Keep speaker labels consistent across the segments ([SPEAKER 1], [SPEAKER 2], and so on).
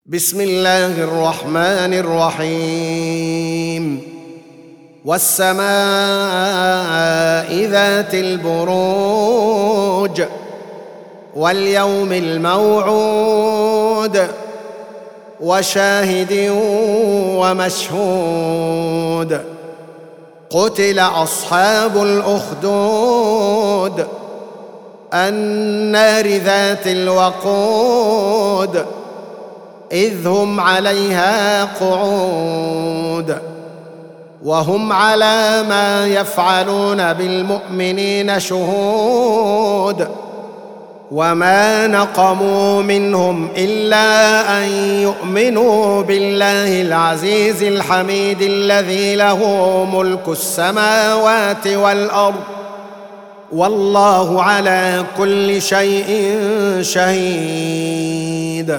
[SPEAKER 1] بسم الله الرحمن الرحيم والسماء ذات البروج واليوم الموعود وشاهد ومشهود قتل أصحاب الأخدود النار ذات الوقود إذ هم عليها قعود وهم على ما يفعلون بالمؤمنين شهود وما نقموا منهم إلا أن يؤمنوا بالله العزيز الحميد الذي له ملك السماوات والأرض والله على كل شيء شهيد.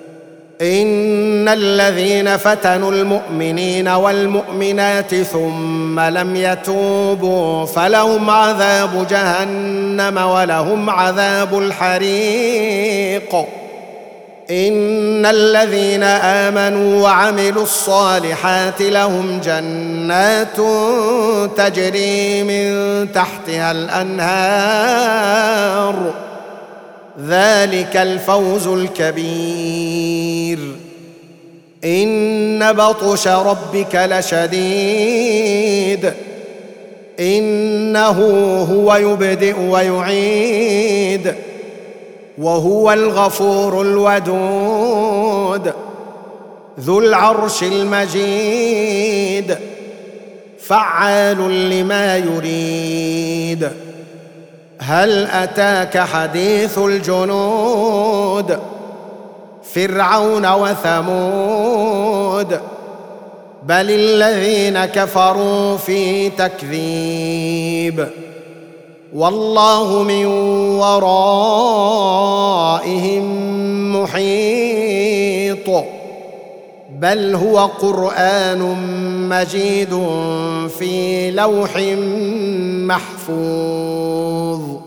[SPEAKER 1] إن الذين فتنوا المؤمنين والمؤمنات ثم لم يتوبوا فلهم عذاب جهنم ولهم عذاب الحريق. إن الذين آمنوا وعملوا الصالحات لهم جنات تجري من تحتها الأنهار ذلك الفوز الكبير. إن بطش ربك لشديد إنه هو يبدئ ويعيد وهو الغفور الودود ذو العرش المجيد فعال لما يريد. هل أتاك حديث الجنود فرعون وثمود بل الذين كفروا في تكذيب والله من ورائهم محيط بل هو قرآن مجيد في لوح محفوظ.